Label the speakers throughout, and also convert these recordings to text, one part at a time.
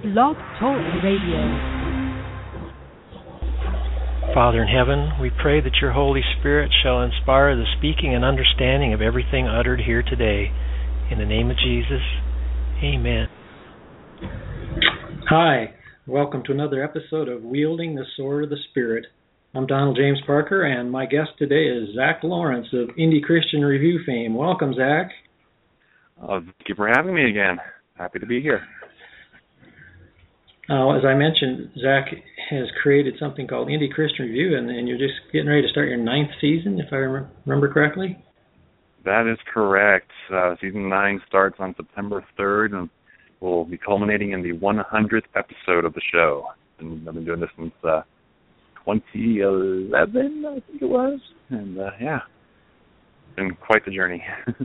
Speaker 1: Blog Talk Radio.
Speaker 2: Father in heaven, we pray that your Holy Spirit shall inspire the speaking and understanding of everything uttered here today. In the name of Jesus, amen.
Speaker 3: Hi, welcome to another episode of Wielding the Sword of the Spirit. I'm Donald James Parker, and my guest today is Zach Lawrence of Indie Christian Review fame. Welcome, Zach.
Speaker 4: Thank you for having me again. Happy to be here.
Speaker 3: As I mentioned, Zach has created something called Indie Christian Review, and you're just getting ready to start your 9th season, if I remember correctly?
Speaker 4: That is correct. Season 9 starts on September 3rd, and will be culminating in the 100th episode of the show. And I've been doing this since 2011, I think it was. And, yeah, it's been quite the journey.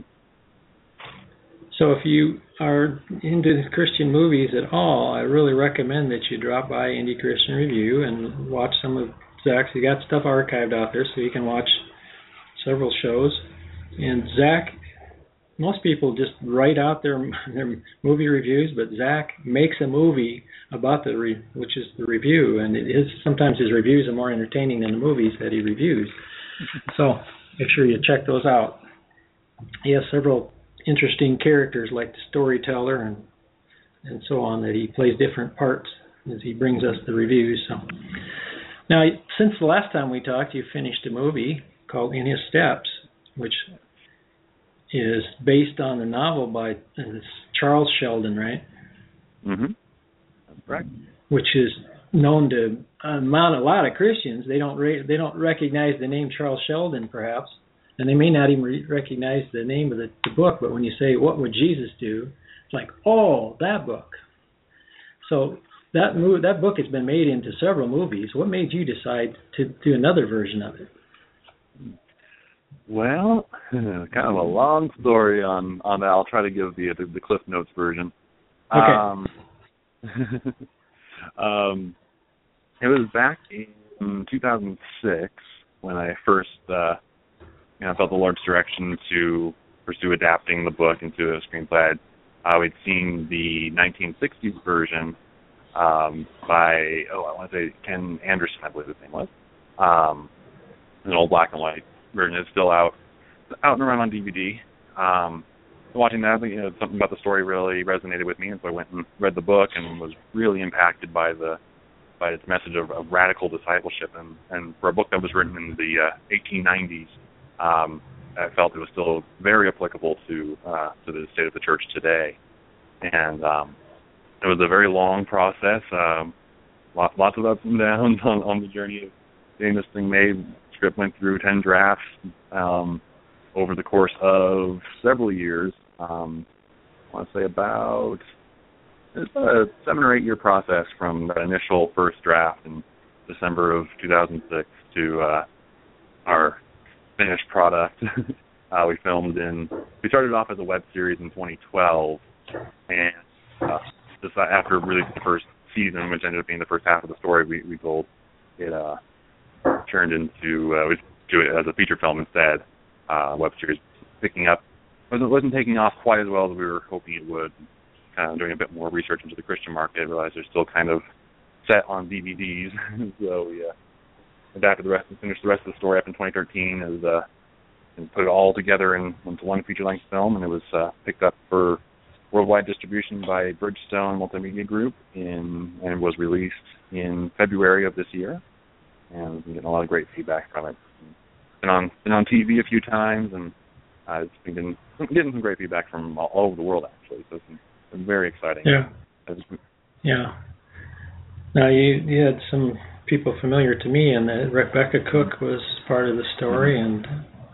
Speaker 3: So if you are into Christian movies at all, I really recommend that you drop by Indie Christian Review and watch some of Zach's. He got stuff archived out there, so you can watch several shows. And Zach, most people just write out their movie reviews, but Zach makes a movie about which is the review, and sometimes his reviews are more entertaining than the movies that he reviews. So make sure you check those out. He has several interesting characters like the storyteller and so on, that he plays different parts as he brings us the reviews. So now, since the last time we talked, you finished a movie called In His Steps, which is based on a novel by Charles Sheldon, right?
Speaker 4: Mm-hmm. That's right.
Speaker 3: Which is known to a lot of Christians. They don't recognize the name Charles Sheldon, perhaps. And they may not even recognize the name of the book, but when you say, what would Jesus do? It's like, oh, that book. So that book has been made into several movies. What made you decide to do another version of it?
Speaker 4: Well, kind of a long story on that. I'll try to give the Cliff Notes version.
Speaker 3: Okay.
Speaker 4: It was back in 2006 when I first... I felt the Lord's direction to pursue adapting the book into a screenplay. We'd seen the 1960s version by, I want to say Ken Anderson, I believe his name was. An old black and white version. It's still out and around on DVD. Watching that, something about the story really resonated with me, and so I went and read the book and was really impacted by its message of radical discipleship. And for a book that was written in the 1890s, I felt it was still very applicable to the state of the church today. And it was a very long process, lots of ups and downs on the journey of getting this thing made. The script went through 10 drafts over the course of several years. I want to say about a 7 or 8 year process from that initial first draft in December of 2006 to our finished product. We started off as a web series in 2012, and just after releasing the first season, which ended up being the first half of the story we told, it turned into we do it as a feature film instead. Web series picking up wasn't taking off quite as well as we were hoping it would. Kind of doing a bit more research into the Christian market, I realized they're still kind of set on DVDs, so we adapted finished the rest of the story up in 2013 and put it all together into one feature-length film, and it was picked up for worldwide distribution by Bridgestone Multimedia Group and was released in February of this year. And we've been getting a lot of great feedback from it. Been on TV a few times, and it's been getting some great feedback from all over the world, actually. So it's been very exciting.
Speaker 3: Yeah. Yeah. Now you had some people familiar to me, and Rebecca Cook was part of the story, and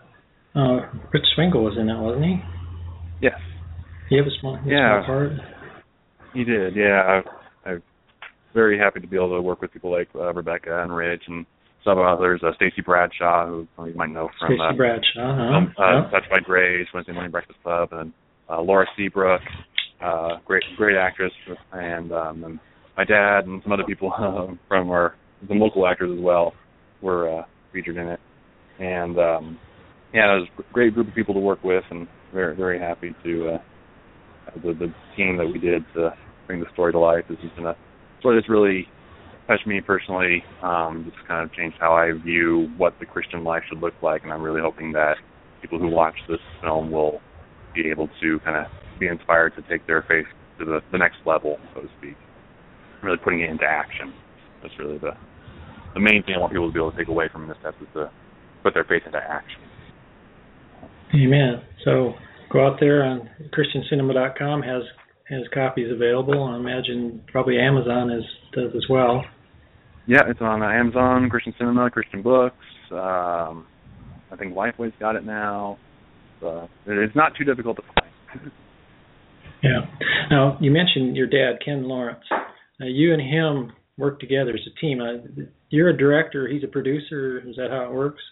Speaker 3: Rich Swingle was in it, wasn't he?
Speaker 4: Yes.
Speaker 3: He had a small part.
Speaker 4: He did, yeah. I'm very happy to be able to work with people like Rebecca and Rich and some others. Stacey Bradshaw, who you might know from
Speaker 3: Stacey Bradshaw,
Speaker 4: Touched by Grace, Wednesday Morning Breakfast Club, and Laura Seabrook, great actress, and my dad and some other people from some local actors as well were featured in it. And it was a great group of people to work with, and very, very happy to the team that we did to bring the story to life. This has been a story that's really touched me personally. Just kind of changed how I view what the Christian life should look like, and I'm really hoping that people who watch this film will be able to kind of be inspired to take their faith to the next level, so to speak. Really putting it into action. That's really the main thing I want people to be able to take away from this test, is to put their faith into action.
Speaker 3: Amen. So go out there on ChristianCinema.com, has copies available. I imagine probably Amazon does as well.
Speaker 4: Yeah, it's on Amazon, Christian Cinema, Christian Books. I think Lifeway's got it now. It's not too difficult to find.
Speaker 3: Yeah. Now, you mentioned your dad, Ken Lawrence. You and him work together as a team. You're a director, he's a producer. Is that how it works?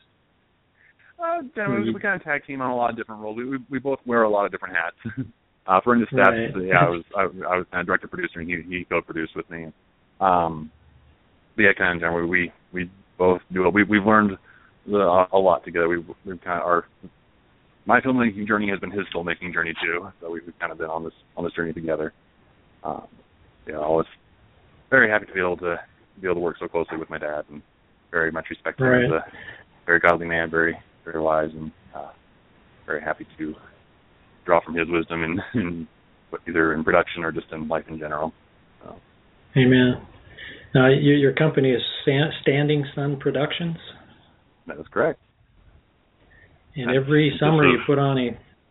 Speaker 4: We kind of tag team on a lot of different roles. We both wear a lot of different hats. For In the Steps,
Speaker 3: right.
Speaker 4: I was kind of director producer, and he co-produced with me. Yeah, kind of generally we both do it. We've learned a lot together. We've kind of my filmmaking journey has been his filmmaking journey too. So we've kind of been on this journey together. I was very happy to be able to work so closely with my dad, and very much respect him as a very godly man, very very wise, and very happy to draw from his wisdom in either in production or just in life in general. So.
Speaker 3: Amen. Now, your company is Standing Sun Productions?
Speaker 4: That is correct.
Speaker 3: And every summer you put on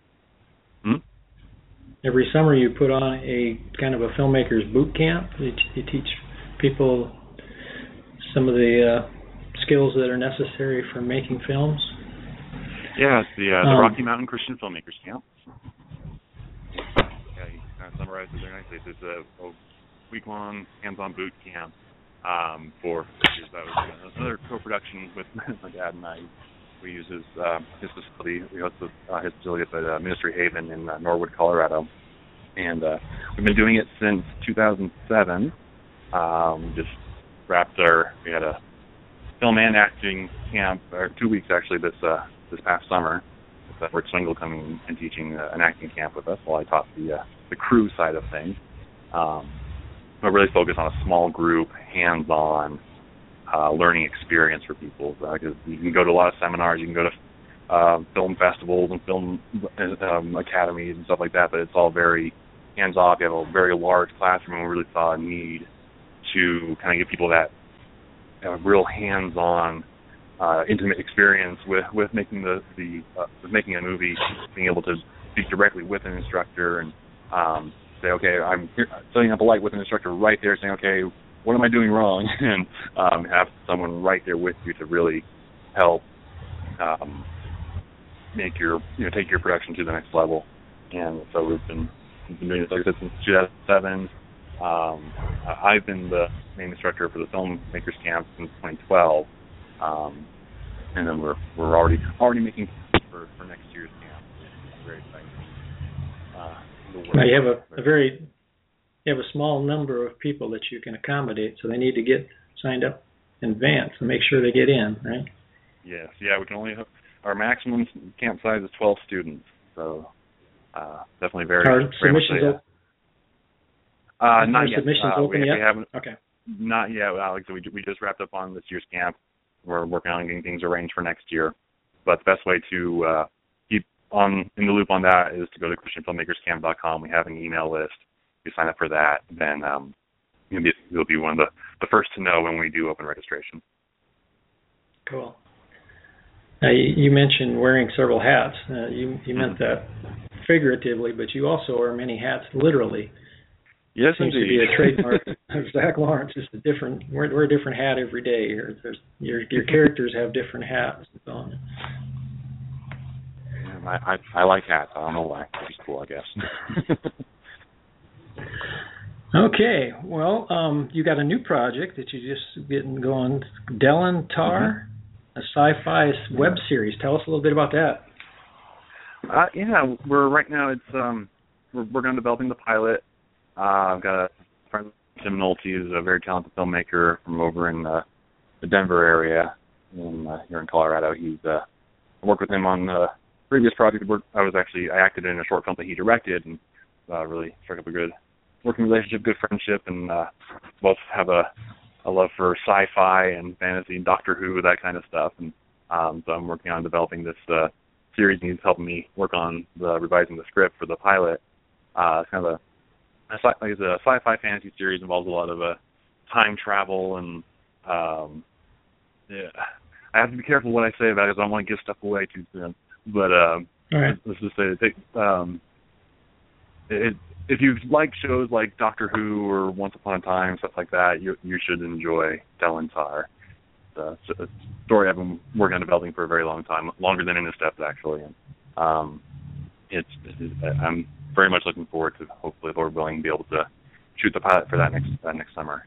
Speaker 3: a kind of a filmmaker's boot camp. You teach people some of the skills that are necessary for making films.
Speaker 4: Yeah, it's the Rocky Mountain Christian Filmmakers Camp. Yeah, you kind of summarized it there nicely. It's a week-long hands-on boot camp for that was another co-production with my dad and I. We use his facility. We host his facility up at Ministry Haven in Norwood, Colorado, and we've been doing it since 2007. Just wrapped we had a film and acting camp, or 2 weeks actually, this past summer. With Rick Swingle coming and teaching an acting camp with us while I taught the crew side of things. But really focus on a small group, hands-on learning experience for people. Because you can go to a lot of seminars, you can go to film festivals and film academies and stuff like that, but it's all very hands-off. You have a very large classroom, and we really saw a need to kind of give people that real hands-on, intimate experience with making with making a movie, being able to speak directly with an instructor and say, okay, I'm here, setting up a light with an instructor right there, saying, okay, what am I doing wrong? And have someone right there with you to really help take your production to the next level. And so we've been doing this, like I said, since 2007. I've been the main instructor for the Filmmakers Camp since 2012, and then we're already making for next year's camp. I'm very excited.
Speaker 3: Now you have a small number of people that you can accommodate, so they need to get signed up in advance and make sure they get in, right?
Speaker 4: Yes, yeah, we can only our maximum camp size is 12 students, so definitely very
Speaker 3: submissions
Speaker 4: much not yet.
Speaker 3: Submissions open yet?
Speaker 4: We haven't.
Speaker 3: Okay.
Speaker 4: Not yet, Alex. We just wrapped up on this year's camp. We're working on getting things arranged for next year. But the best way to keep in the loop on that is to go to ChristianFilmmakersCamp.com. We have an email list. If you sign up for that, then you'll be one of the first to know when we do open registration.
Speaker 3: Cool. Now, you mentioned wearing several hats. You meant that figuratively, but you also wear many hats literally.
Speaker 4: Yes,
Speaker 3: Seems
Speaker 4: indeed.
Speaker 3: to be a trademark of Zach Lawrence. Just we're a different hat every day. Your characters have different hats.
Speaker 4: I like hats. I don't know why. It's just cool, I guess.
Speaker 3: Okay. Well, you got a new project that you just getting going. Dellen Tarr, a sci-fi web series. Tell us a little bit about that.
Speaker 4: Yeah, we're right now. It's we're going developing the pilot. I've got a friend, Tim Nolte, who's a very talented filmmaker from over in the Denver area, here in Colorado. I worked with him on the previous project. I acted in a short film that he directed, and really struck up a good working relationship, good friendship, and both have a love for sci-fi and fantasy and Doctor Who, that kind of stuff. And so I'm working on developing this series, and he's helping me work on revising the script for the pilot. It's kind of a sci-fi fantasy series, involves a lot of time travel, and yeah, I have to be careful what I say about it because I don't want to give stuff away too soon. But
Speaker 3: all right.
Speaker 4: Let's just say if you like shows like Doctor Who or Once Upon a Time, stuff like that, you should enjoy Dalinar. It's a story I've been working on developing for a very long time, longer than Into Steps actually. And I'm very much looking forward to, hopefully, Lord willing, be able to shoot the pilot for that next summer.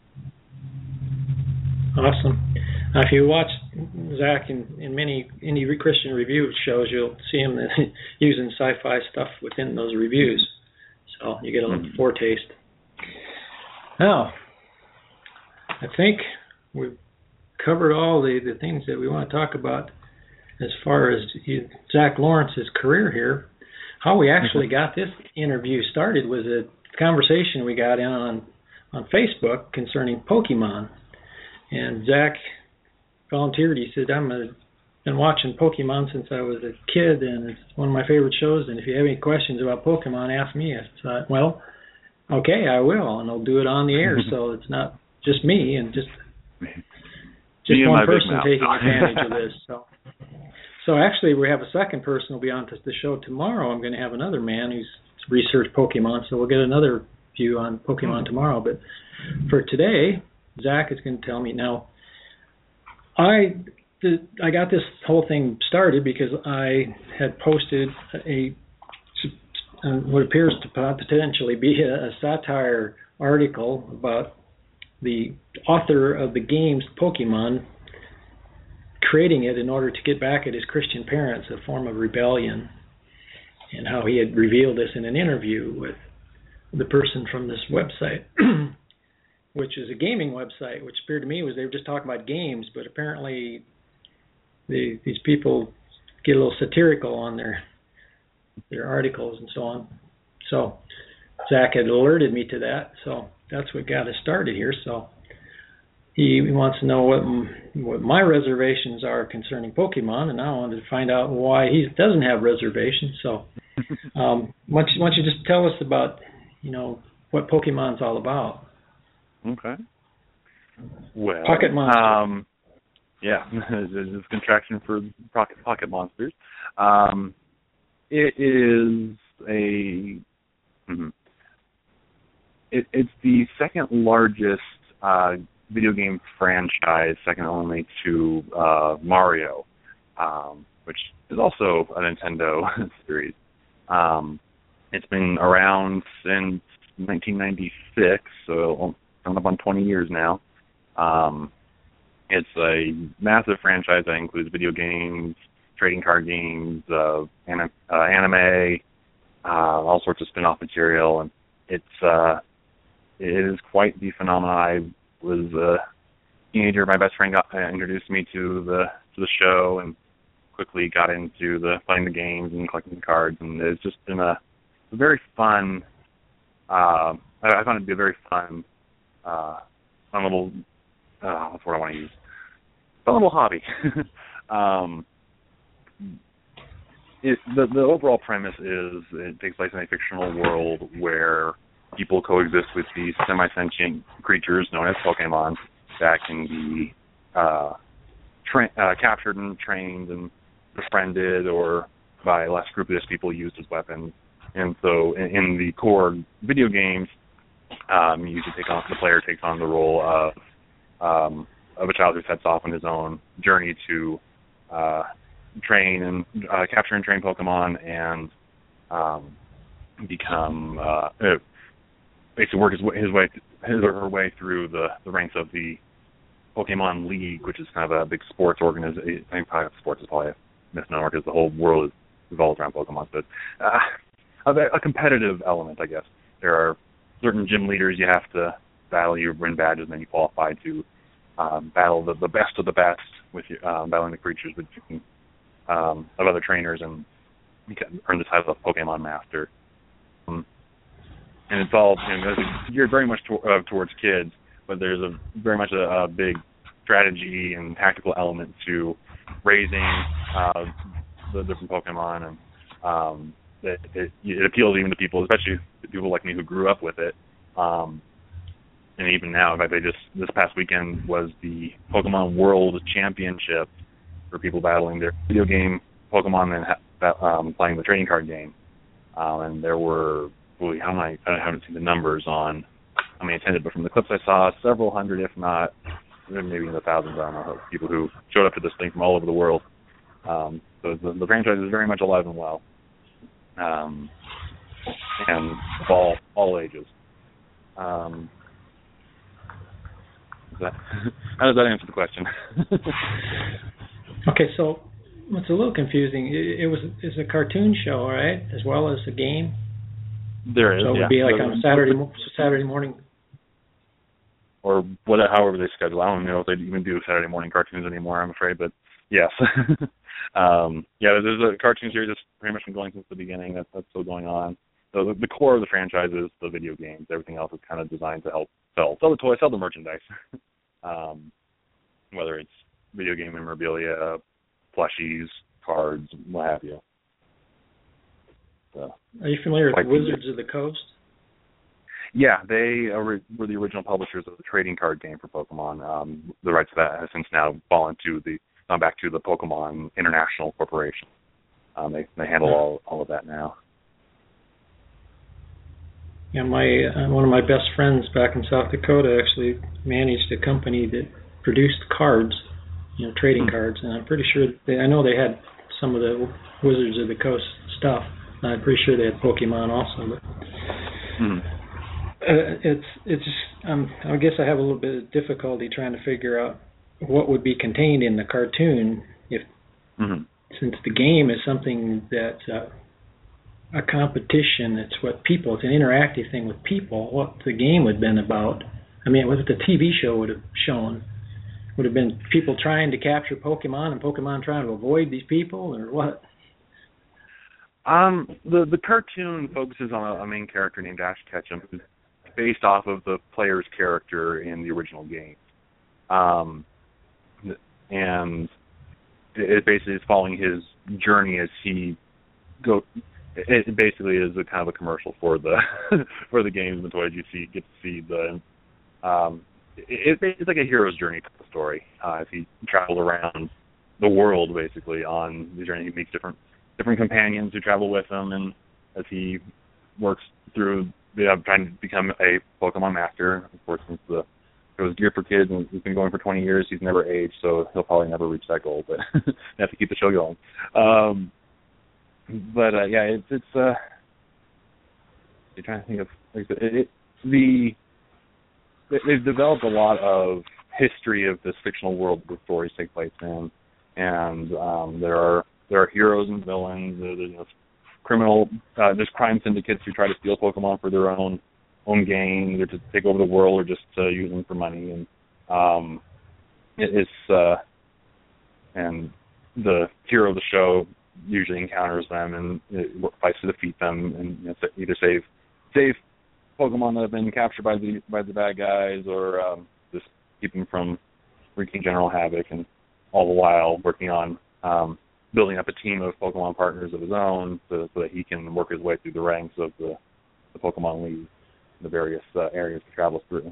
Speaker 3: Awesome. If you watch Zach in many indie Christian review shows, you'll see him using sci-fi stuff within those reviews. So you get a little foretaste. Now, I think we've covered all the things that we want to talk about as far as Zach Lawrence's career here. How we actually got this interview started was a conversation we got in on Facebook concerning Pokemon. And Zach volunteered. He said, I've been watching Pokemon since I was a kid, and it's one of my favorite shows, and if you have any questions about Pokemon, ask me. I thought, well, okay, I will, and I'll do it on the air, so it's not just me and just one person taking advantage of this. So actually, we have a second person who'll be on the show tomorrow. I'm going to have another man who's researched Pokemon, so we'll get another view on Pokemon tomorrow. But for today, Zach is going to tell me. Now, I got this whole thing started because I had posted what appears to potentially be a satire article about the author of the games Pokemon creating it in order to get back at his Christian parents, a form of rebellion, and how he had revealed this in an interview with the person from this website, which is a gaming website, which appeared to me was they were just talking about games, but apparently these people get a little satirical on their articles and so on. So Zach had alerted me to that, so that's what got us started here. So he wants to know what my reservations are concerning Pokemon, and I wanted to find out why he doesn't have reservations. So why don't you just tell us about, what Pokemon's all about?
Speaker 4: Okay. Well,
Speaker 3: Pocket Monster.
Speaker 4: Yeah, it's a contraction for pocket monsters. It is it's the second largest video game franchise, second only to Mario, which is also a Nintendo series. It's been around since 1996, so coming up on 20 years now. It's a massive franchise that includes video games, trading card games, anime, all sorts of spin-off material, and it is quite the phenomenon. I was a teenager. My best friend introduced me to the show, and quickly got into playing the games and collecting the cards, and it's just been a very fun. I found it to be a very fun little. What's the word I want to use? Fun little hobby. The overall premise is it takes place in a fictional world where people coexist with these semi-sentient creatures known as Pokemon that can be captured and trained and befriended, or by less scrupulous people used as weapons. And so in the core video games, the player takes on the role of a child who sets off on his own journey to train and capture and train Pokemon, and become basically work his or her way through the ranks of the Pokemon League, which is kind of a big sports organization. I think sports is probably a misnomer because the whole world revolves around Pokemon, but a competitive element, I guess. There are certain gym leaders you have to battle. You win badges, and then you qualify to battle the best of the best with battling the creatures of other trainers, and you can earn the title of Pokemon Master. and it's all geared very much towards kids, but there's very much a big strategy and tactical element to raising the different Pokemon, and it appeals even to people, especially people like me who grew up with it. And even now, in fact, this past weekend was the Pokemon World Championship for people battling their video game Pokemon and playing the trading card game. And there were, I haven't seen the numbers on how many attended, but from the clips I saw, several hundred, if not maybe in the thousands, I don't know, people who showed up to this thing from all over the world. So the franchise is very much alive and well, and all ages. How does that answer the question?
Speaker 3: Okay, so it's a little confusing. It's a cartoon show, right, as well as a game?
Speaker 4: There is,
Speaker 3: so it would be like on a Saturday morning.
Speaker 4: Or however they schedule. I don't know if they even do Saturday morning cartoons anymore, I'm afraid, but yes. There's a cartoon series that's pretty much been going since the beginning. That's still going on. So the core of the franchise is the video games. Everything else is kind of designed to help sell the toys, sell the merchandise. Whether it's video game memorabilia, plushies, cards, what have you. So, are
Speaker 3: you familiar with Wizards of the Coast?
Speaker 4: Yeah, they were the original publishers of the trading card game for Pokemon. The rights to that have since now gone back to the Pokemon International Corporation. They handle all of that now.
Speaker 3: Yeah, one of my best friends back in South Dakota actually managed a company that produced cards, trading cards, and I'm pretty sure I know they had some of the Wizards of the Coast stuff. I'm pretty sure they had Pokemon also, but it's I guess I have a little bit of difficulty trying to figure out what would be contained in the cartoon since the game is something that's a competition. It's an interactive thing with people. What the game would have been about, what the TV show would have shown, would have been people trying to capture Pokemon and Pokemon trying to avoid these people, or what?
Speaker 4: The cartoon focuses on a main character named Ash Ketchum, who's based off of the player's character in the original game. And it basically is following his journey as he goes. It basically is a kind of a commercial for the for the games and the toys. You get to see the. It's like a hero's journey type of story. As he travels around the world, basically on the journey, he meets different companions who travel with him, and as he works through trying to become a Pokemon master. Of course, since it was geared for kids and he's been going for 20 years, he's never aged, so he'll probably never reach that goal. But you have to keep the show going. It's you're trying to think of they've developed a lot of history of this fictional world the stories take place in, and there are heroes and villains. There's crime syndicates who try to steal Pokemon for their own gain, either to take over the world or just to use them for money. And and the hero of the show usually encounters them and fights to defeat them, and either save Pokemon that have been captured by the bad guys, or just keep them from wreaking general havoc, and all the while working on building up a team of Pokemon partners of his own, so that he can work his way through the ranks of the Pokemon League, the various areas he travels through.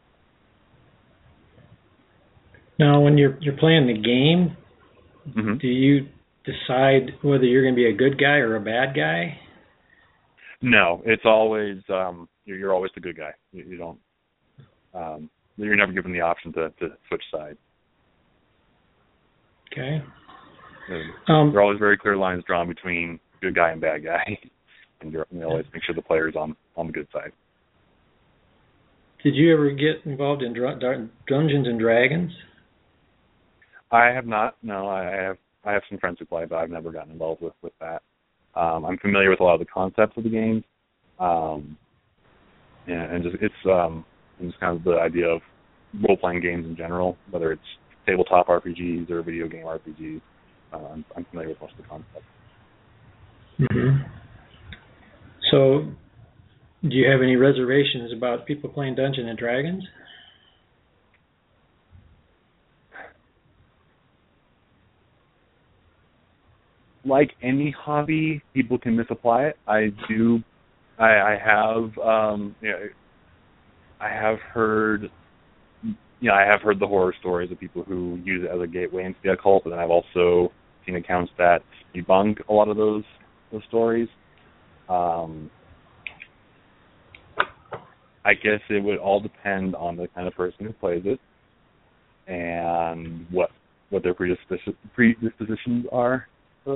Speaker 3: Now, when you're playing the game, do you decide whether you're going to be a good guy or a bad guy?
Speaker 4: No, it's always you're always the good guy. You don't. You're never given the option to switch sides.
Speaker 3: Okay.
Speaker 4: There are always very clear lines drawn between good guy and bad guy, and you always make sure the player's on the good side.
Speaker 3: Did you ever get involved in Dungeons and Dragons?
Speaker 4: I have not. No, I have some friends who play, but I've never gotten involved with that. I'm familiar with a lot of the concepts of the games, and it's kind of the idea of role-playing games in general, whether it's tabletop RPGs or video game RPGs. I'm familiar with most of the concepts.
Speaker 3: Mm-hmm. So Do you have any reservations about people playing Dungeons and Dragons?
Speaker 4: Like any hobby, people can misapply it. I have heard the horror stories of people who use it as a gateway into the occult, but then I've also seen accounts that debunk a lot of those stories. I guess it would all depend on the kind of person who plays it and what their predispositions are. So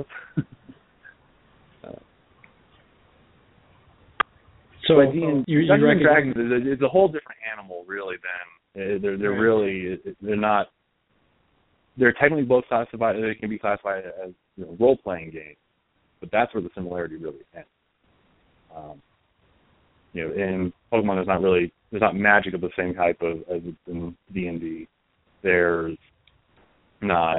Speaker 4: Dungeons and Dragons is a whole different animal, really. They're not. They're technically both classified. They can be classified as role-playing games, but that's where the similarity really ends. In Pokemon, there's not magic of the same type as in D&D. There's not.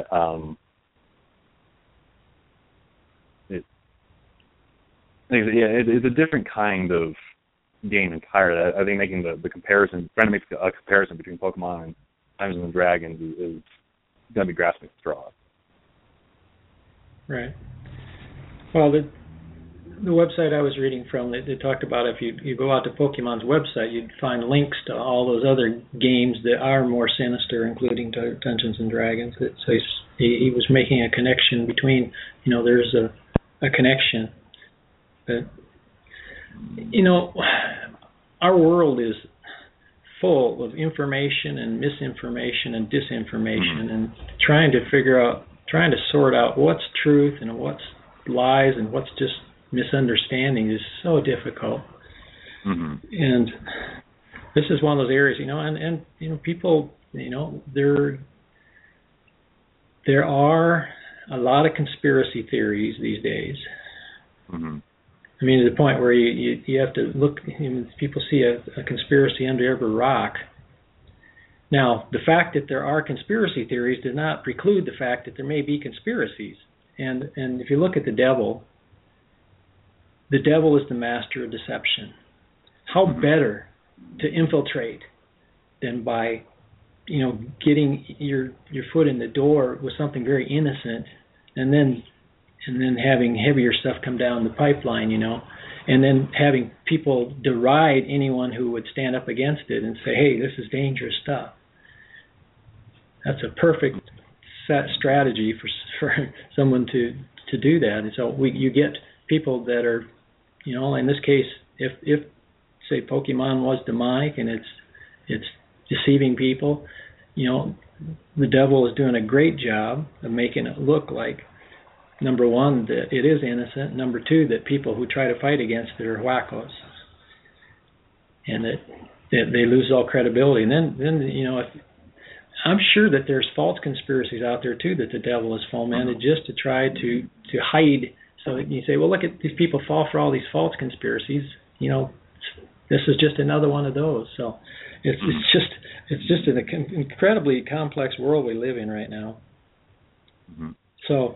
Speaker 4: It's a different kind of game entirely. I think making the comparison, trying to make a comparison between Pokemon and Dungeons and Dragons is going to be grasping at straws.
Speaker 3: Right. Well, the website I was reading from, they talked about if you go out to Pokemon's website, you'd find links to all those other games that are more sinister, including Dungeons and Dragons. So he was making a connection between, there's a connection. But, our world is full of information and misinformation and disinformation, and trying to sort out what's truth and what's lies and what's just misunderstanding is so difficult. Mm-hmm. And this is one of those areas, and people, there are a lot of conspiracy theories these days. Mm-hmm. I mean, to the point where you have to look, people see a conspiracy under every rock. Now, the fact that there are conspiracy theories does not preclude the fact that there may be conspiracies. And if you look at the devil is the master of deception. How better to infiltrate than by, getting your foot in the door with something very innocent, and then having heavier stuff come down the pipeline, and then having people deride anyone who would stand up against it and say, hey, this is dangerous stuff. That's a perfect strategy for someone to do that. And so you get people that are, in this case, if say Pokemon was demonic and it's deceiving people, the devil is doing a great job of making it look like, number one, that it is innocent. Number two, that people who try to fight against it are wackos, and that they lose all credibility. And then I'm sure that there's false conspiracies out there too that the devil has fomented just to try to hide. So that you say, well, look at these people fall for all these false conspiracies. This is just another one of those. So it's just an incredibly complex world we live in right now. Mm-hmm. So.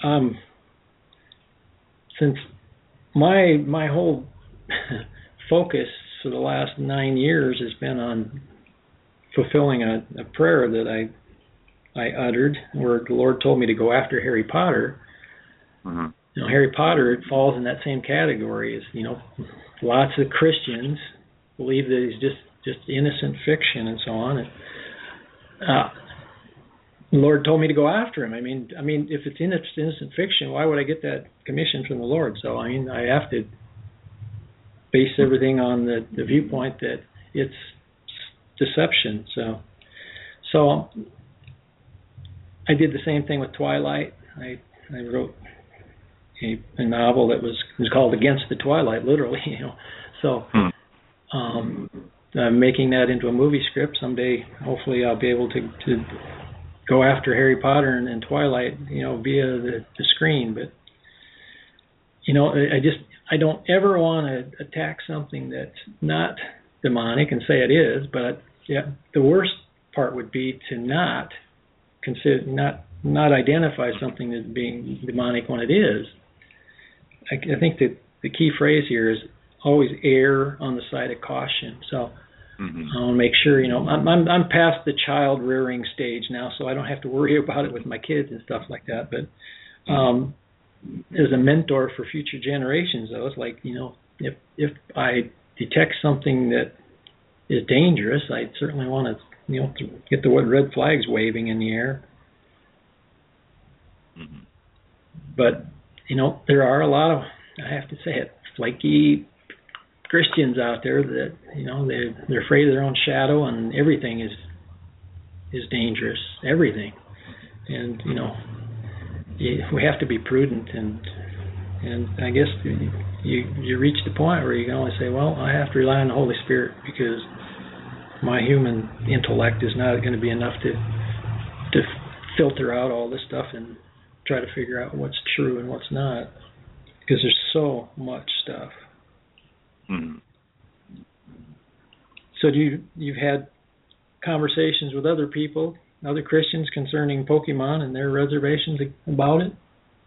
Speaker 3: Since my whole focus for the last 9 years has been on fulfilling a prayer that I uttered, where the Lord told me to go after Harry Potter. Mm-hmm. Harry Potter falls in that same category as lots of Christians believe that he's just innocent fiction and so on. And the Lord told me to go after him. I mean, if it's innocent fiction, why would I get that commission from the Lord? So, I have to base everything on the viewpoint that it's deception. So I did the same thing with Twilight. I wrote a novel that was called Against the Twilight, literally. So I'm making that into a movie script someday. Hopefully, I'll be able to go after Harry Potter and Twilight, via the screen. But, I don't ever want to attack something that's not demonic and say it is. But the worst part would be to not identify something as being demonic when it is. I think that the key phrase here is always err on the side of caution. So
Speaker 4: Mm-hmm.
Speaker 3: I want to make sure, I'm past the child rearing stage now, so I don't have to worry about it with my kids and stuff like that. But as a mentor for future generations, though, it's like, if I detect something that is dangerous, I certainly want to, get the red flags waving in the air.
Speaker 4: Mm-hmm.
Speaker 3: But, there are a lot of, I have to say it, flaky Christians out there that, they're afraid of their own shadow, and everything is dangerous, everything. And, we have to be prudent, and I guess you reach the point where you can only say, well, I have to rely on the Holy Spirit, because my human intellect is not going to be enough to filter out all this stuff and try to figure out what's true and what's not, because there's so much stuff.
Speaker 4: Mm-hmm.
Speaker 3: So you've had conversations with other people, other Christians, concerning Pokemon and their reservations about it?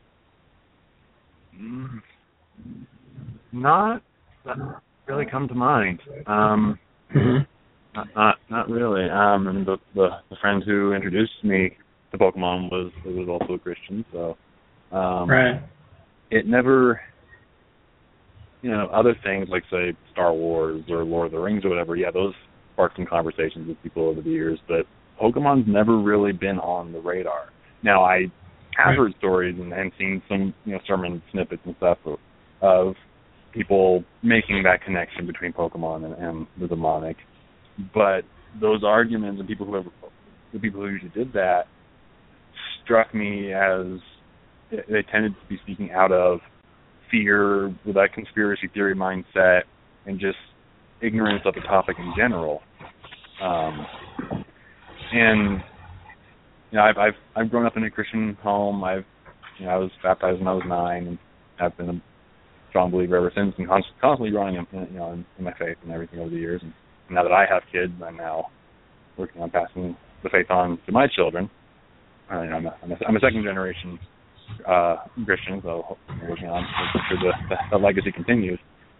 Speaker 4: Not really come to mind.
Speaker 3: Mm-hmm.
Speaker 4: Not really. And the friend who introduced me to Pokemon was also a Christian, so
Speaker 3: right.
Speaker 4: It never, other things like, say, Star Wars or Lord of the Rings or whatever, yeah, those sparked some conversations with people over the years, but Pokemon's never really been on the radar. Now, I have heard stories and seen some, sermon snippets and stuff of people making that connection between Pokemon and the demonic, but those arguments and the people who usually did that struck me as they tended to be speaking out of fear, with that conspiracy theory mindset, and just ignorance of the topic in general. And I've grown up in a Christian home. I was baptized when I was 9, and I've been a strong believer ever since, and constantly growing up, in my faith and everything over the years. And now that I have kids, I'm now working on passing the faith on to my children. I'm a second generation Christian, so I'm working on making sure the legacy continues.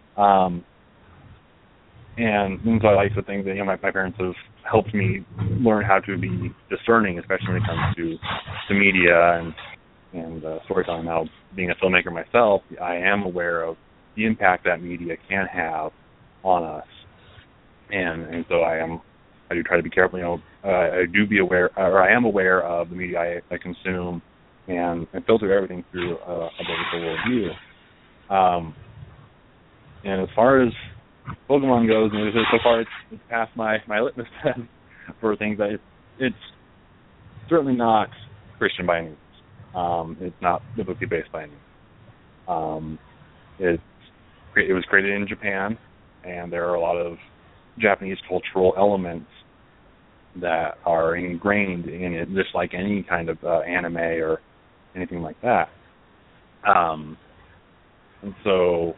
Speaker 4: And so I like the things that my parents have helped me learn how to be discerning, especially when it comes to media and storytelling. Now, being a filmmaker myself, I am aware of the impact that media can have on us, and so I do try to be careful. I am aware of the media I consume, and filter everything through a biblical worldview. And as far as Pokemon goes, so far it's passed my litmus test for things that it's certainly not Christian by any means. It's not biblically based by any means. It was created in Japan, and there are a lot of Japanese cultural elements that are ingrained in it, just like any kind of anime or anything like that. And so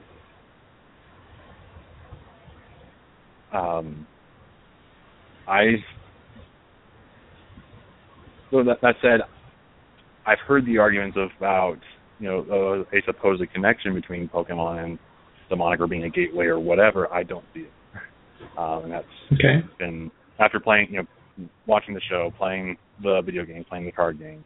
Speaker 4: that said, I've heard the arguments about a supposed connection between Pokemon and the moniker being a gateway or whatever. I don't see it, and that's been after playing, watching the show, playing the video games, playing the card games,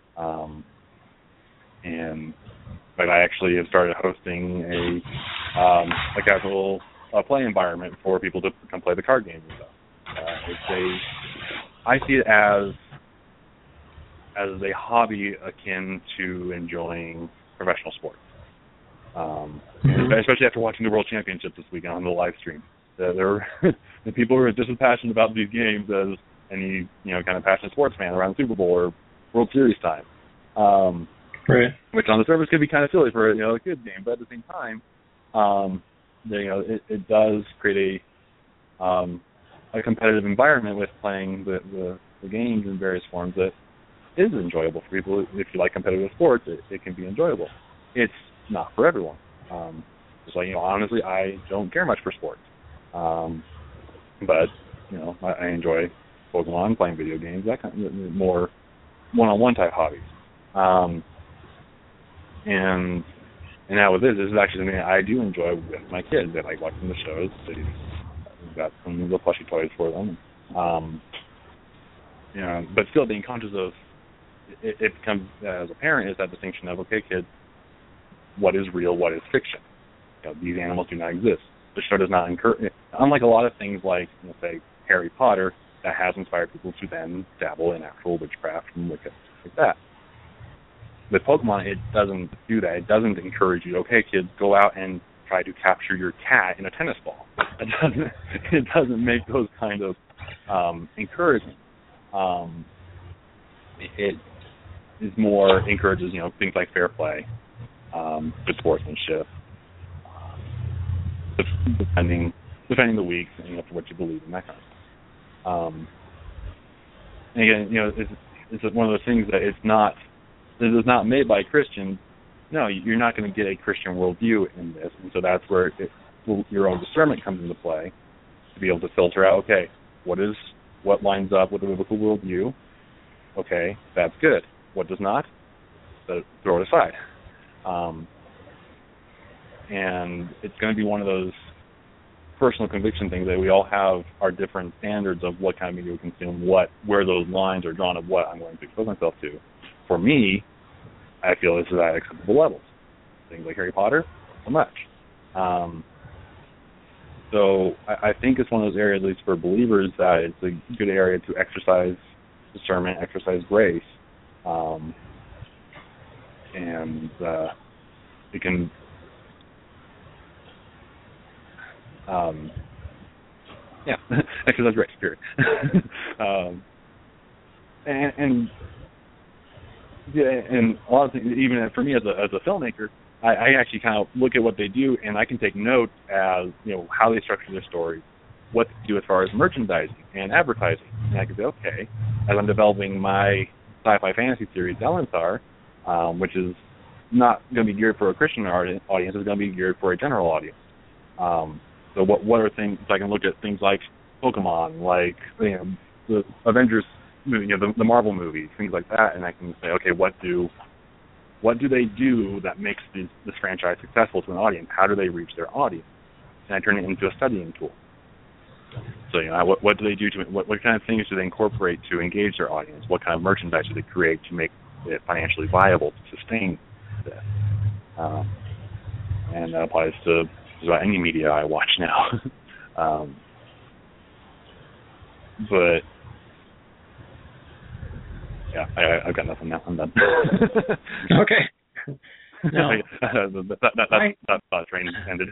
Speaker 4: and I actually have started hosting a casual play environment for people to come play the card games and stuff. I see it as a hobby akin to enjoying professional sports, especially after watching the World Championship this weekend on the live stream. The people who are just as passionate about these games as any kind of passionate sports fan around the Super Bowl or World Series time.
Speaker 3: Right.
Speaker 4: Which on the surface could be kind of silly for a kid's game, but at the same time, it does create a competitive environment with playing the games in various forms that is enjoyable for people. If you like competitive sports, it can be enjoyable. It's not for everyone. Just like, honestly, I don't care much for sports. But, I enjoy Pokemon, playing video games, that kind of more one-on-one type hobbies. And And now with this is actually something I do enjoy with my kids. They like watching the shows. We've got some little plushy toys for them. But still being conscious of it becomes, as a parent, is that distinction of, okay, kids, what is real, what is fiction? These animals do not exist. The show does not encourage, unlike a lot of things like, say, Harry Potter, that has inspired people to then dabble in actual witchcraft and Wicca, like that. With Pokemon, it doesn't do that. It doesn't encourage you, okay, kids, go out and try to capture your cat in a tennis ball. It doesn't make those kind of encouragement. It is more encourages, things like fair play, good sportsmanship, defending the weak, for what you believe in, that kind of stuff. And again, it's one of those things that it is not made by Christians. No, you're not going to get a Christian worldview in this, and so that's where your own discernment comes into play, to be able to filter out, okay, what lines up with the biblical worldview. Okay, that's good. What does not? So throw it aside. And it's going to be one of those personal conviction things that we all have our different standards of what kind of media we consume, where those lines are drawn of what I'm going to expose myself to. For me, I feel this is at acceptable levels. Things like Harry Potter, so much. So I think it's one of those areas, at least for believers, that it's a good area to exercise discernment, exercise grace, and it can exercise grace, period. And a lot of things, even for me as a filmmaker, I actually kind of look at what they do, and I can take note as, how they structure their stories, what they do as far as merchandising and advertising. And I can say, okay, as I'm developing my sci-fi fantasy series, Elementar, which is not going to be geared for a Christian audience, it's going to be geared for a general audience. So what are things, so I can look at things like Pokemon, like, the Avengers movie, the Marvel movies, things like that, and I can say, okay, what do they do that makes this franchise successful to an audience? How do they reach their audience? And I turn it into a studying tool. So, what do they do what kind of things do they incorporate to engage their audience? What kind of merchandise do they create to make it financially viable to sustain this? And that applies to just about any media I watch now. But yeah, I've got nothing now. I'm done.
Speaker 3: Okay. No.
Speaker 4: that train ended.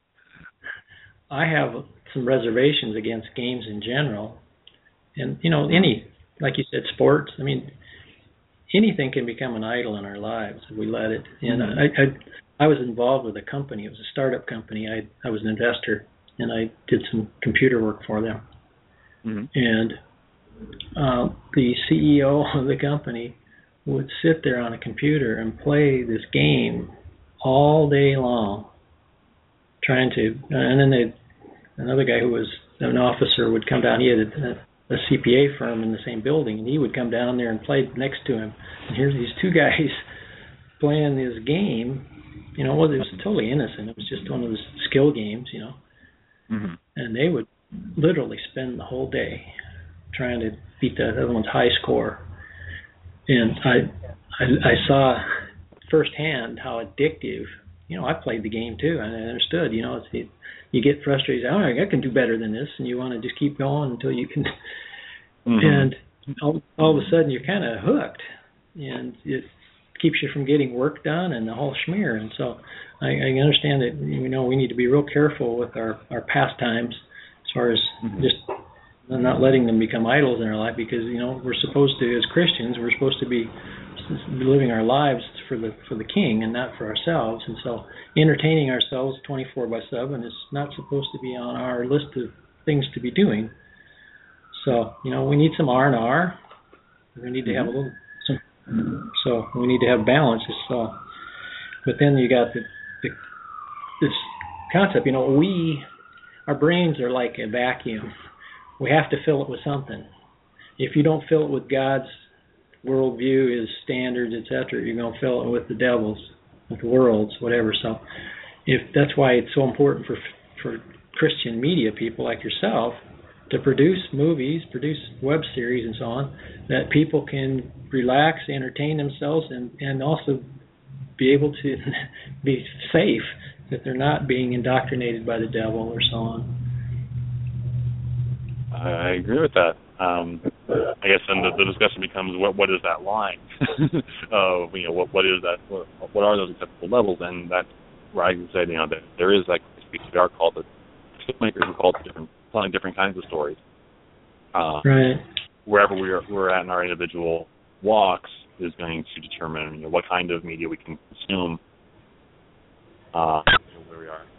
Speaker 3: I have some reservations against games in general. And, like you said, sports. I mean, anything can become an idol in our lives if we let it. And I was involved with a company. It was a startup company. I was an investor, and I did some computer work for them. Mm-hmm. And the CEO of the company would sit there on a computer and play this game all day long, trying to. And then another guy who was an officer would come down. He had a CPA firm in the same building, and he would come down there and play next to him. And here's these two guys playing this game. It was totally innocent. It was just one of those skill games, Mm-hmm. And they would literally spend the whole day trying to beat the other one's high score. And I saw firsthand how addictive. I played the game too, and I understood. You get frustrated. I can do better than this, and you want to just keep going until you can. Mm-hmm. And all of a sudden, you're kind of hooked, and it keeps you from getting work done and the whole schmear. And so I understand that we need to be real careful with our pastimes as far as mm-hmm. just not letting them become idols in our life, because we're supposed to, as Christians, we're supposed to be living our lives for the King and not for ourselves. And so entertaining ourselves 24/7 is not supposed to be on our list of things to be doing. So we need some R&R. We need to have a little. So we need to have balance. But then you got this concept. Our brains are like a vacuum. We have to fill it with something. If you don't fill it with God's worldview, His standards, etc., you're going to fill it with the devil's with worlds, whatever. So if that's why it's so important for Christian media people like yourself to produce movies, produce web series and so on, that people can relax, entertain themselves, and also be able to be safe, that they're not being indoctrinated by the devil or so on.
Speaker 4: I agree with that. I guess then the discussion becomes what is that line? What is that? What are those acceptable levels? And that's where I can say, that there is, like we are called the filmmakers are called telling different kinds of stories.
Speaker 3: Right.
Speaker 4: Wherever we're at in our individual walks is going to determine what kind of media we can consume. Where we are.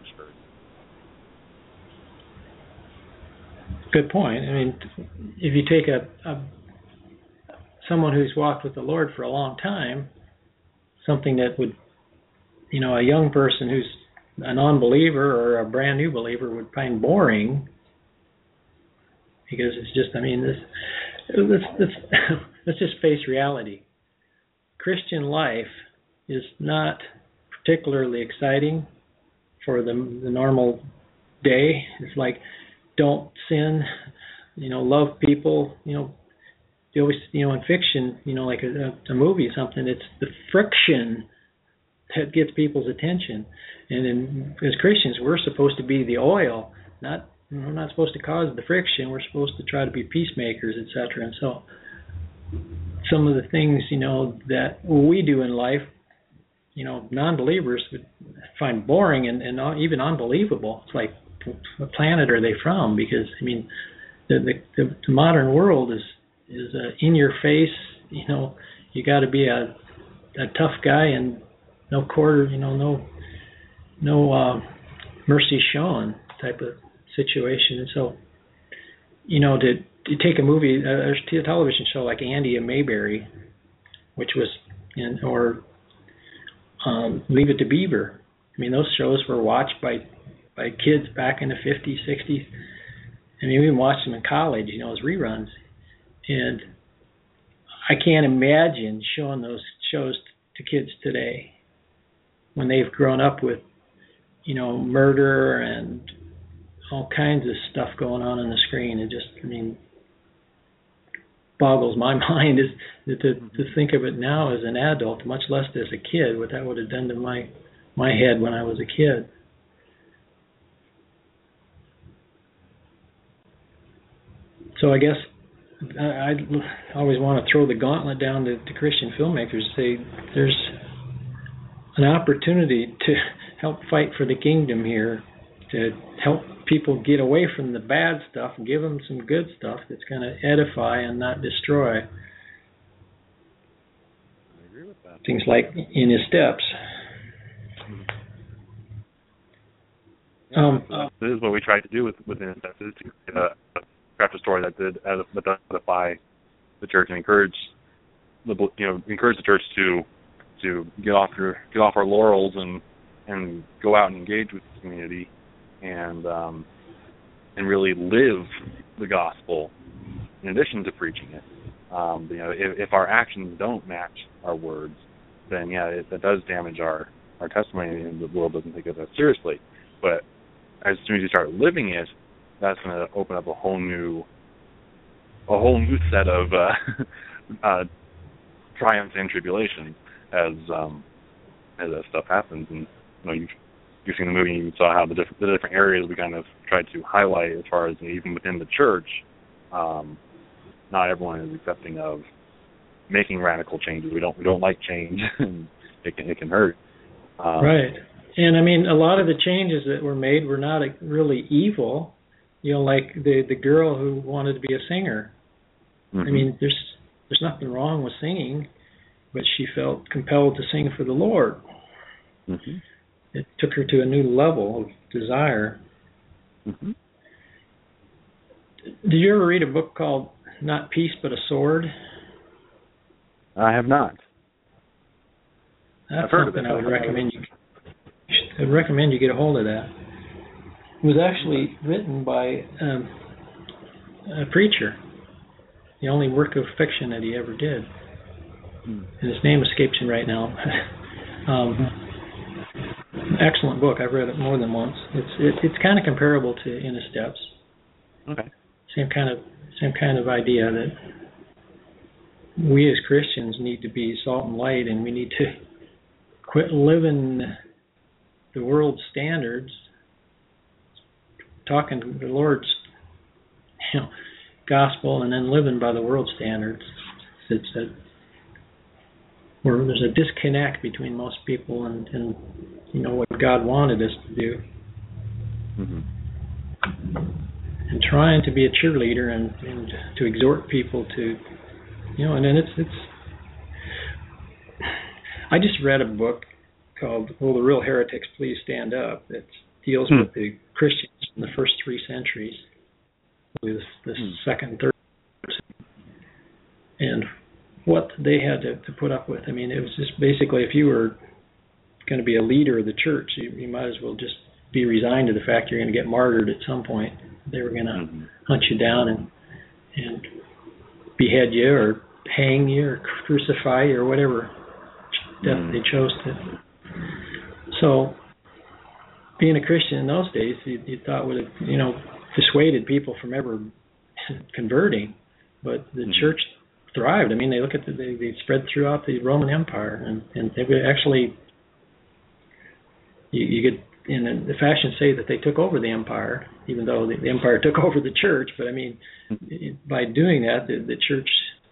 Speaker 3: Good point. I mean, if you take someone who's walked with the Lord for a long time, something that would, a young person who's a non-believer or a brand new believer would find boring, because it's just, let's just face reality. Christian life is not particularly exciting for the normal day. It's like, don't sin, love people, you always, in fiction, like a movie or something, it's the friction that gets people's attention. And as Christians, we're supposed to be the oil, we're not supposed to cause the friction. We're supposed to try to be peacemakers, etc. And so some of the things, that we do in life, non-believers would find boring and even unbelievable. It's like, what planet are they from? Because the modern world is in your face. You got to be a tough guy and no quarter, no mercy shown type of situation. And so, to take a movie, a television show like Andy and Mayberry, which was, or Leave It to Beaver. Those shows were watched by kids back in the 50s, 60s. We even watched them in college, as reruns. And I can't imagine showing those shows to kids today when they've grown up with, murder and all kinds of stuff going on the screen. It just, boggles my mind is to think of it now as an adult, much less as a kid, what that would have done to my head when I was a kid. So I guess I always want to throw the gauntlet down to Christian filmmakers, say there's an opportunity to help fight for the kingdom here, to help people get away from the bad stuff and give them some good stuff that's going to edify and not destroy.
Speaker 4: I agree with that.
Speaker 3: Things like In His Steps.
Speaker 4: This is what we tried to do with In His Steps, is to craft a story that did edify the church and encourage the church to get off our laurels and go out and engage with the community and really live the gospel in addition to preaching it. If our actions don't match our words, then that does damage our testimony, and the world doesn't take us that seriously. But as soon as you start living it, that's going to open up a whole new set of triumphs and tribulations as that stuff happens. And you've seen the movie, and you saw how the different areas we kind of tried to highlight as far as even within the church. Not everyone is accepting of making radical changes. We don't like change, and it can hurt.
Speaker 3: Right. And a lot of the changes that were made were not really evil. Like the girl who wanted to be a singer. Mm-hmm. There's nothing wrong with singing, but she felt compelled to sing for the Lord. Mm-hmm. It took her to a new level of desire. Mm-hmm. Did you ever read a book called Not Peace But a Sword?
Speaker 4: I have not.
Speaker 3: That's something I would recommend you. I'd recommend you get a hold of that. It was actually written by a preacher. The only work of fiction that he ever did. And his name escapes me right now. Excellent book. I've read it more than once. It's kind of comparable to In His Steps.
Speaker 4: Okay.
Speaker 3: Same kind of idea that we as Christians need to be salt and light, and we need to quit living the world's standards, talking the Lord's gospel, and then living by the world's standards. Where there's a disconnect between most people and what God wanted us to do.
Speaker 4: Mm-hmm.
Speaker 3: And trying to be a cheerleader and to exhort people to, and then it's. I just read a book called "Will the Real Heretics Please Stand Up?" that deals with the Christians from the first 3 centuries, with the second, third, and what they had to put up with. I mean, it was just basically, if you were going to be a leader of the church, you might as well just be resigned to the fact you're going to get martyred at some point. They were going to hunt you down and behead you or hang you or crucify you or whatever death they chose to. So being a Christian in those days, you thought would have, dissuaded people from ever converting. But the church thrived. I mean, they they spread throughout the Roman Empire, and they would actually, you could, in the fashion, say that they took over the empire, even though the empire took over the church. But I mean, by doing that, the church,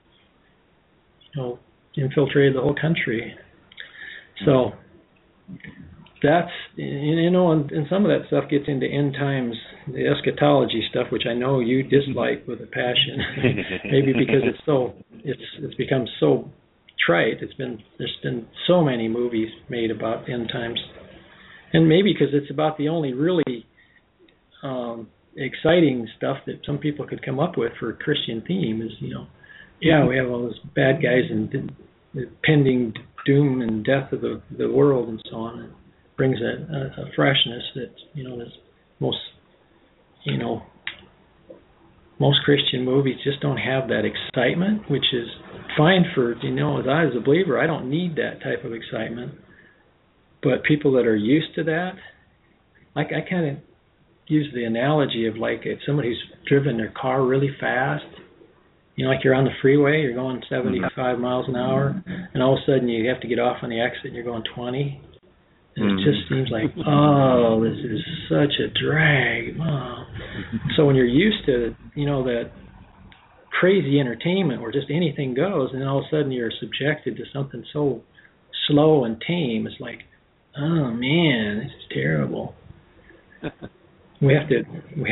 Speaker 3: infiltrated the whole country. So that's, and some of that stuff gets into end times, the eschatology stuff, which I know you dislike with a passion. Maybe because it's become so trite. There's been so many movies made about end times, and maybe because it's about the only really exciting stuff that some people could come up with for a Christian theme is, we have all those bad guys and the pending doom and death of the world and so on. It brings a freshness that, there's most Christian movies just don't have that excitement, which is fine for, as a believer, I don't need that type of excitement. But people that are used to that, I kind of use the analogy of like if somebody who's driven their car really fast, like you're on the freeway, you're going 75 miles an hour, and all of a sudden you have to get off on the exit and you're going 20. And it just seems like, oh, this is such a drag. Oh. So when you're used to, that crazy entertainment where just anything goes, and then all of a sudden you're subjected to something so slow and tame, it's like, oh man, this is terrible. We have to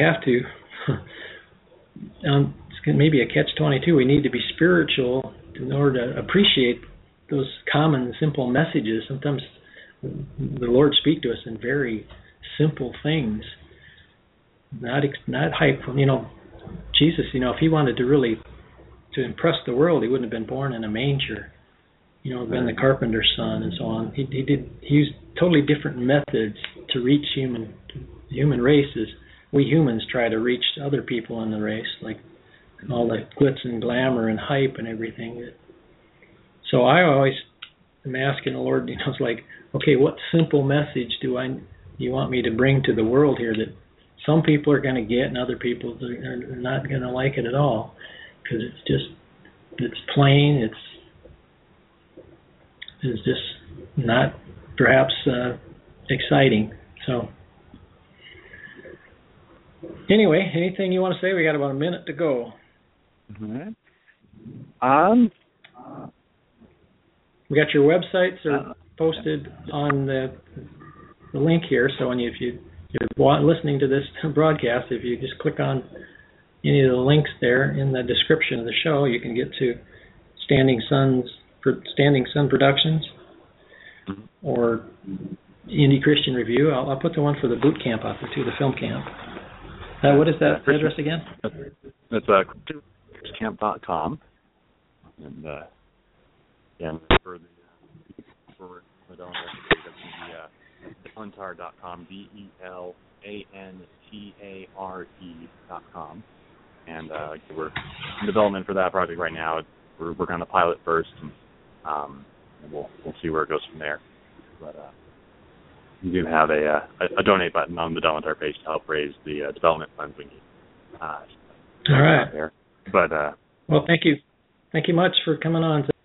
Speaker 3: it's maybe a catch-22. We need to be spiritual in order to appreciate those common, simple messages. Sometimes the Lord speaks to us in very simple things, not hype. Jesus, if he wanted to really to impress the world, he wouldn't have been born in a manger, been the carpenter's son and so on. He used totally different methods to reach human races. We humans try to reach other people in the race, like all the glitz and glamour and hype and everything. So I always am asking the Lord, it's like, okay, what simple message do you want me to bring to the world here that some people are going to get and other people are not going to like it at all? Because it's plain, it's just not perhaps exciting. So anyway, anything you want to say? We got about a minute to go. We got your websites are posted on the link here. So if you're listening to this broadcast, if you just click on any of the links there in the description of the show, you can get to Standing Sun Productions or Indie Christian Review. I'll put the one for the boot camp out there too, the film camp. What is that address again?
Speaker 4: It's ChristianCamp.com, and for Delantar.com, DELANTARE.com, and we're in development for that project right now. We're working on the pilot first, and we'll see where it goes from there. But you do have a donate button on the Delantar page to help raise the development funds we need.
Speaker 3: All right.
Speaker 4: There. But
Speaker 3: well, thank you much for coming on.